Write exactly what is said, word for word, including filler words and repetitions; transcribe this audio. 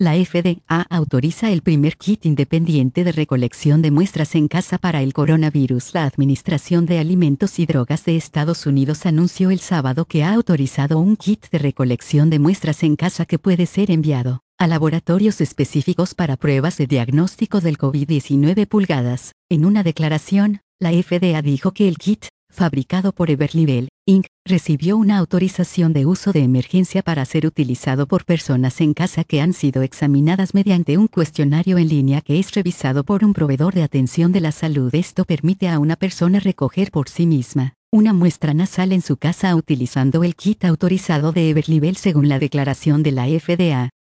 La F D A autoriza el primer kit independiente de recolección de muestras en casa para el coronavirus. La Administración de Alimentos y Drogas de Estados Unidos anunció el sábado que ha autorizado un kit de recolección de muestras en casa que puede ser enviado a laboratorios específicos para pruebas de diagnóstico del COVID diecinueve pulgadas. En una declaración, la F D A dijo que el kit, fabricado por Everlibel, incorporated, recibió una autorización de uso de emergencia para ser utilizado por personas en casa que han sido examinadas mediante un cuestionario en línea que es revisado por un proveedor de atención de la salud. Esto permite a una persona recoger por sí misma una muestra nasal en su casa utilizando el kit autorizado de Everlibel según la declaración de la F D A.